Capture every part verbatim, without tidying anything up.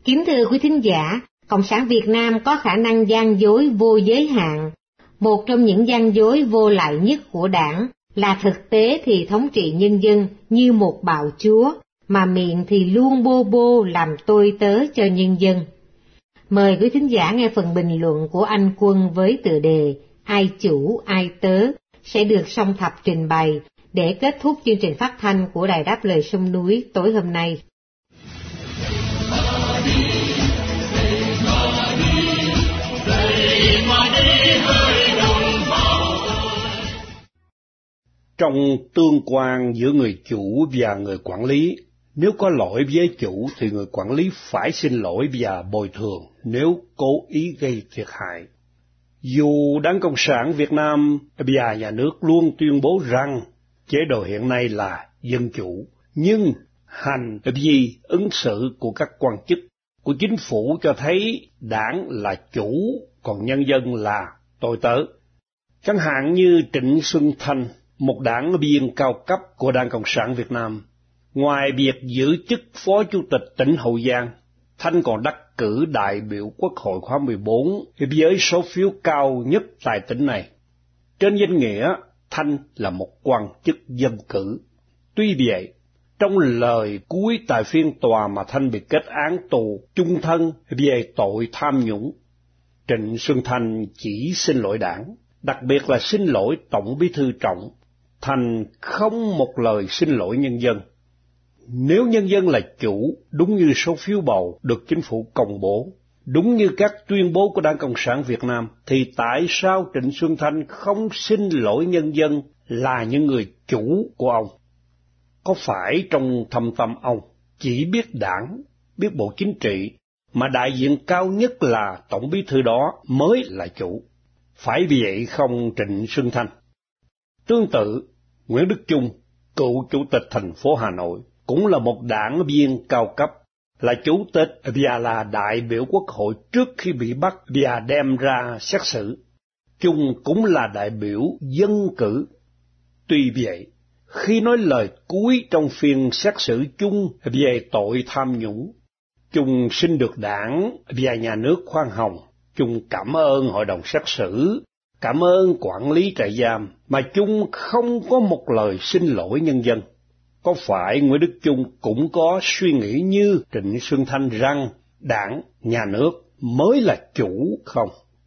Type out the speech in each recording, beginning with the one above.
Kính thưa quý thính giả, Cộng sản Việt Nam có khả năng gian dối vô giới hạn. Một trong những gian dối vô lại nhất của đảng là thực tế thì thống trị nhân dân như một bạo chúa, mà miệng thì luôn bô bô làm tôi tớ cho nhân dân. Mời quý thính giả nghe phần bình luận của anh Quân với tựa đề Ai chủ ai tớ sẽ được Song Thập trình bày để kết thúc chương trình phát thanh của Đài Đáp Lời Sông Núi tối hôm nay. Trong tương quan giữa người chủ và người quản lý, nếu có lỗi với chủ thì người quản lý phải xin lỗi và bồi thường nếu cố ý gây thiệt hại. Dù Đảng Cộng sản Việt Nam và nhà nước luôn tuyên bố rằng chế độ hiện nay là dân chủ, nhưng hành vi ứng xử của các quan chức của chính phủ cho thấy đảng là chủ, còn nhân dân là tôi tớ. Chẳng hạn như Trịnh Xuân Thanh, một đảng viên cao cấp của Đảng Cộng sản Việt Nam, ngoài việc giữ chức Phó Chủ tịch tỉnh Hậu Giang, Thanh còn đắc cử đại biểu Quốc hội khóa mười bốn với số phiếu cao nhất tại tỉnh này. Trên danh nghĩa, Thanh là một quan chức dân cử. Tuy vậy, trong lời cuối tại phiên tòa mà Thanh bị kết án tù chung thân về tội tham nhũng, Trịnh Xuân Thanh chỉ xin lỗi đảng, đặc biệt là xin lỗi Tổng Bí thư Trọng. Thanh không một lời xin lỗi nhân dân. Nếu nhân dân là chủ, đúng như số phiếu bầu được chính phủ công bố, đúng như các tuyên bố của Đảng Cộng sản Việt Nam, thì tại sao Trịnh Xuân Thanh không xin lỗi nhân dân là những người chủ của ông? Có phải trong thâm tâm ông chỉ biết đảng, biết bộ chính trị, mà đại diện cao nhất là Tổng Bí thư đó mới là chủ? Phải vì vậy không Trịnh Xuân Thanh? Tương tự, Nguyễn Đức Chung, cựu chủ tịch thành phố Hà Nội, cũng là một đảng viên cao cấp, là chủ tịch và là đại biểu Quốc hội trước khi bị bắt và đem ra xét xử. Chung cũng là đại biểu dân cử. Tuy vậy, khi nói lời cuối trong phiên xét xử Chung về tội tham nhũng, Chung xin được đảng và nhà nước khoan hồng. Chung cảm ơn hội đồng xét xử, cảm ơn quản lý trại giam, mà Chung không có một lời xin lỗi nhân dân. Có phải Nguyễn Đức Chung cũng có suy nghĩ như Trịnh Xuân Thanh rằng đảng, nhà nước mới là chủ không?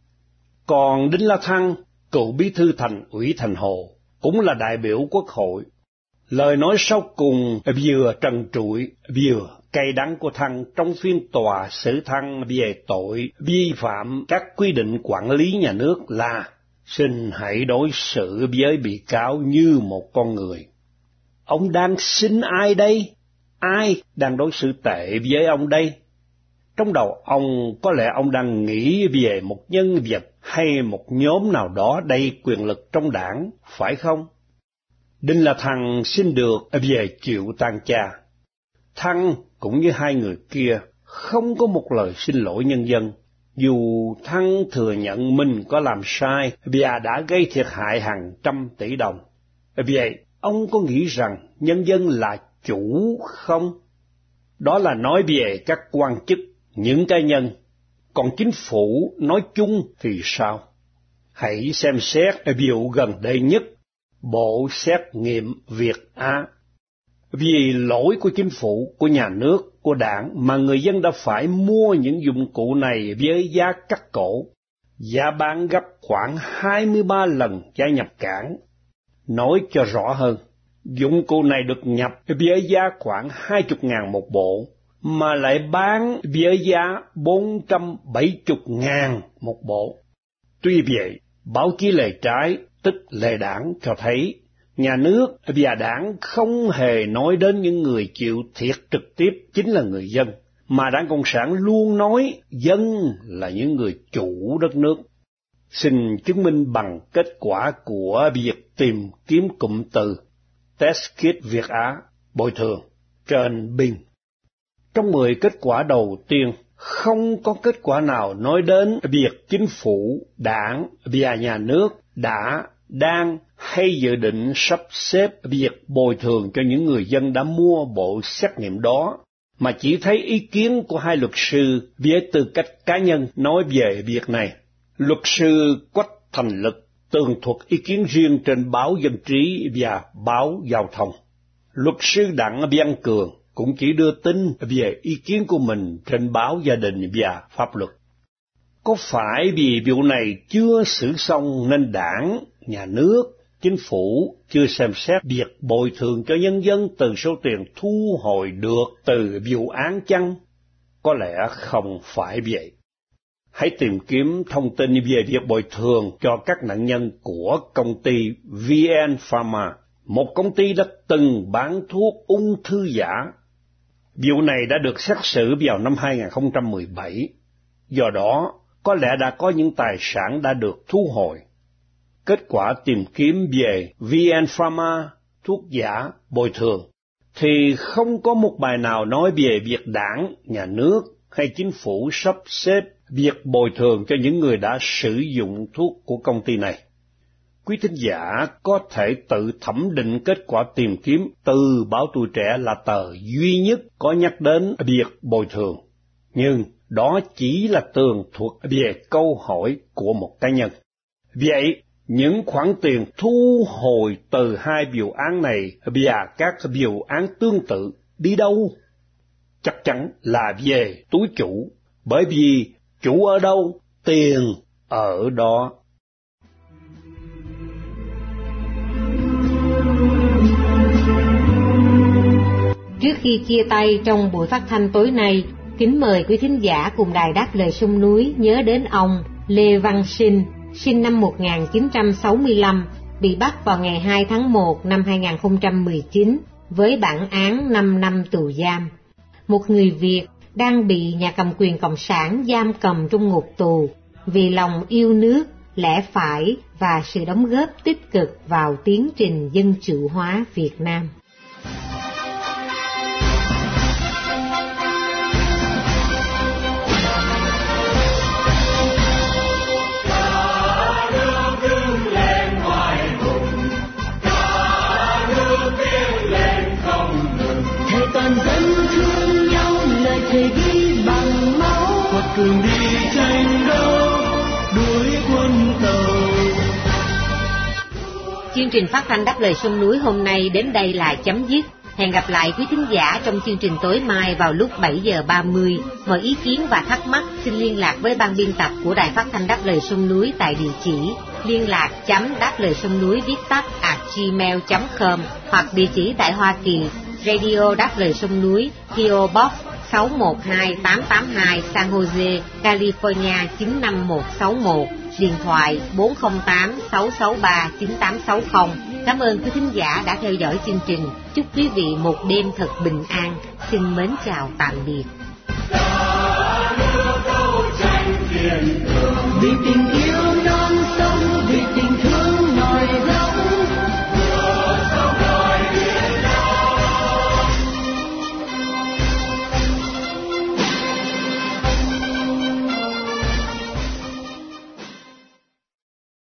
Còn Đinh La Thăng, cựu bí thư Thành ủy Thành Hồ, cũng là đại biểu Quốc hội. Lời nói sau cùng vừa trần trụi vừa cay đắng của Thăng trong phiên tòa xử Thăng về tội vi phạm các quy định quản lý nhà nước là: xin hãy đối xử với bị cáo như một con người. Ông đang xin ai đây? Ai đang đối xử tệ với ông đây? Trong đầu ông có lẽ ông đang nghĩ về một nhân vật hay một nhóm nào đó đầy quyền lực trong đảng, phải không? Đinh La Thăng xin được về chịu tang cha. Thăng cũng như hai người kia không có một lời xin lỗi nhân dân, dù Thăng thừa nhận mình có làm sai và đã gây thiệt hại hàng trăm tỷ đồng. Vậy, ông có nghĩ rằng nhân dân là chủ không? Đó là nói về các quan chức, những cá nhân. Còn chính phủ nói chung thì sao? Hãy xem xét vụ gần đây nhất, Bộ Xét nghiệm Việt Á. Vì lỗi của chính phủ, của nhà nước, của đảng mà người dân đã phải mua những dụng cụ này với giá cắt cổ, giá bán gấp khoảng hai mươi ba lần giá nhập cảng. Nói cho rõ hơn, dụng cụ này được nhập với giá khoảng hai mươi ngàn một bộ, mà lại bán với giá bốn trăm bảy mươi ngàn một bộ. Tuy vậy, báo chí lề trái, tức lề đảng cho thấy, nhà nước và đảng không hề nói đến những người chịu thiệt trực tiếp chính là người dân, mà Đảng Cộng sản luôn nói dân là những người chủ đất nước. Xin chứng minh bằng kết quả của việc tìm kiếm cụm từ Test Kit Việt Á, bồi thường, trên Bing. Trong mười kết quả đầu tiên, không có kết quả nào nói đến việc chính phủ, đảng và nhà nước đã, đang hay dự định sắp xếp việc bồi thường cho những người dân đã mua bộ xét nghiệm đó, mà chỉ thấy ý kiến của hai luật sư với tư cách cá nhân nói về việc này. Luật sư Quách Thành Lực tường thuật ý kiến riêng trên báo Dân Trí và báo Giao thông. Luật sư Đặng Văn Cường cũng chỉ đưa tin về ý kiến của mình trên báo Gia đình và Pháp luật. Có phải vì vụ này chưa xử xong nên đảng, nhà nước, chính phủ chưa xem xét việc bồi thường cho nhân dân từ số tiền thu hồi được từ vụ án chăng? Có lẽ không phải vậy. Hãy tìm kiếm thông tin về việc bồi thường cho các nạn nhân của công ty vê en Pharma, một công ty đã từng bán thuốc ung thư giả. Vụ này đã được xét xử vào năm hai không một bảy, do đó có lẽ đã có những tài sản đã được thu hồi. Kết quả tìm kiếm về vê en Pharma, thuốc giả, bồi thường, thì không có một bài nào nói về việc đảng, nhà nước hay chính phủ sắp xếp việc bồi thường cho những người đã sử dụng thuốc của công ty này. Quý thính giả có thể tự thẩm định kết quả tìm kiếm từ báo Tuổi Trẻ là tờ duy nhất có nhắc đến việc bồi thường, nhưng đó chỉ là tường thuật về câu hỏi của một cá nhân. Vậy, những khoản tiền thu hồi từ hai vụ án này và các vụ án tương tự đi đâu? Chắc chắn là về túi chủ, bởi vì chủ ở đâu, tiền ở đó. Trước khi chia tay trong buổi phát thanh tối nay, kính mời quý thính giả cùng Đài Đáp Lời Sông Núi nhớ đến ông Lê Văn Sinh, sinh năm một nghìn chín trăm sáu mươi lăm, bị bắt vào ngày hai tháng một năm hai nghìn không trăm mười chín với bản án năm năm tù giam. Một người Việt đang bị nhà cầm quyền Cộng sản giam cầm trong ngục tù vì lòng yêu nước, lẽ phải và sự đóng góp tích cực vào tiến trình dân chủ hóa Việt Nam. Cường đi tranh đấu đuổi quân tàu. Chương trình phát thanh Đáp Lời Sông Núi hôm nay đến đây là chấm dứt. Hẹn gặp lại quý thính giả trong chương trình tối mai vào lúc bảy giờ ba mươi. Mọi ý kiến và thắc mắc xin liên lạc với ban biên tập của Đài Phát thanh Đáp Lời Sông Núi tại địa chỉ liên lạc chấm đáp lời sông núi viết tắt a gmail chấm com hoặc địa chỉ tại Hoa Kỳ, Radio Đáp Lời Sông Núi, pê ô Box sáu một hai tám tám hai, San Jose, California chín năm một sáu một, điện thoại bốn không tám sáu sáu ba chín tám sáu không. Cảm ơn quý thính giả đã theo dõi chương trình. Chúc quý vị một đêm thật bình an. Xin mến chào tạm biệt. Vì tình yêu